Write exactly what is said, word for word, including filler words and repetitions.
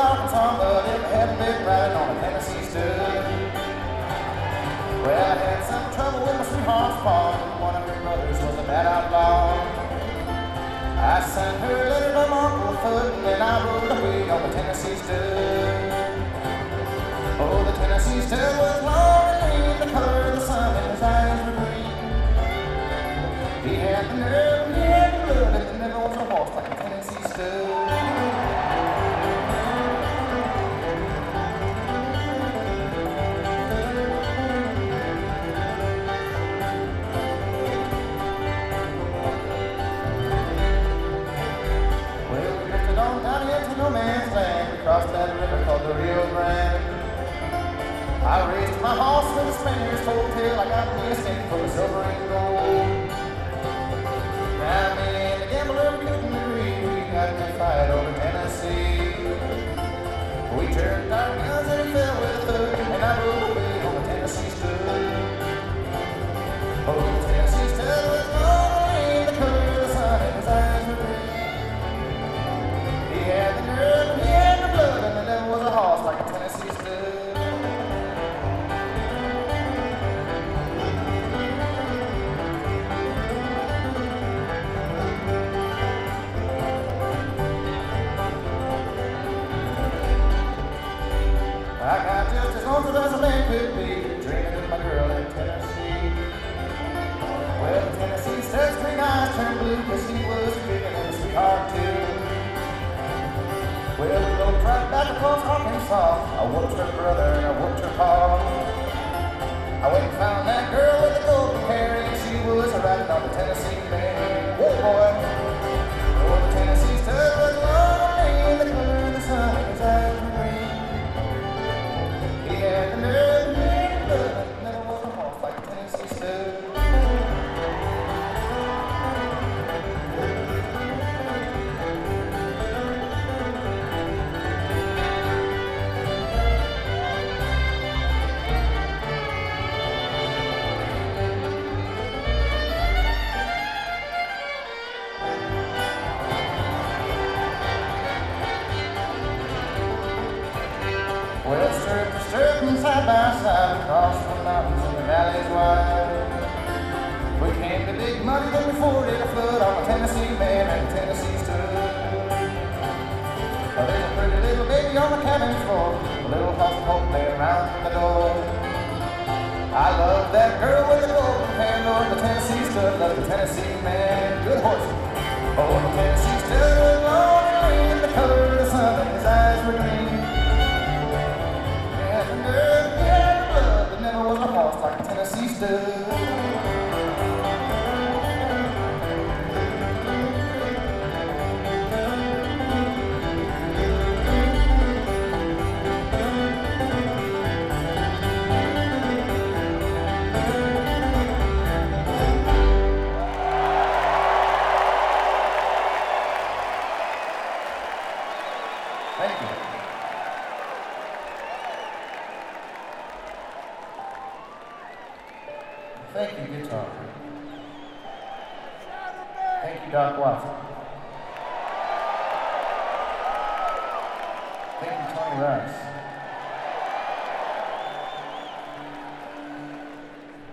Arkansas, but if I hadn't been riding on a Tennessee stud. Well, I had some trouble with my sweetheart's paw. One of her brothers was a bad outlaw. I sent her a letter from Uncle Foot, and then I rode away on the Tennessee stud. Oh, the Tennessee stud was long and lean, the color of the sun, and his eyes were green. He had the nerve, and he had the blood, and there never was a horse like a Tennessee stud. No man's land, we crossed that river called the Rio Grande. I raced my horse with a Spaniard's tail, I got me a stake full of silver and gold. Now me and the gambler couldn't agree, we got in a fight over Tennessee. We turned our guns and fell with a thud, and I rode away on the Tennessee stud. Oh, the Tennessee stud was long and lean, the color of the sun, and his eyes were green. He had the nerve, he had the blood, and there never was a horse like a Tennessee stud. I got just as lonesome as a man could be, dreaming of my girl in Tennessee. Well, the Tennessee stud's green eyes turned blue, cause she was bigger than a sweetheart too. Well, we rode right back across Arkansas. I whooped her brother and I whooped her pa. I went and found that girl with the golden hair, and she was riding on the Tennessee mare. Whoa, boy. Oh, the Tennessee stud was long and lean, the color of the sun, and his eyes were green. He had the nerve, he had the blood, and never was a horse like a Tennessee stud. Well, stirred to stirred side by side, across the mountains and the valleys wide. We came to Big Muddy, then we forded a flood on the Tennessee mare and the Tennessee stud. Well, there's a pretty little baby on the cabin floor, a little house coat laying around the door. I love that girl with the golden hair, Lord, the Tennessee stud, love the Tennessee mare. Good horse. Oh, the Tennessee stud was long and lean, the color of the sun, and his eyes were green. Never was a horse like a Tennessee stud. Thank you. Thank you, guitar. Thank you, Doc Watson. Thank you, Tony Rice.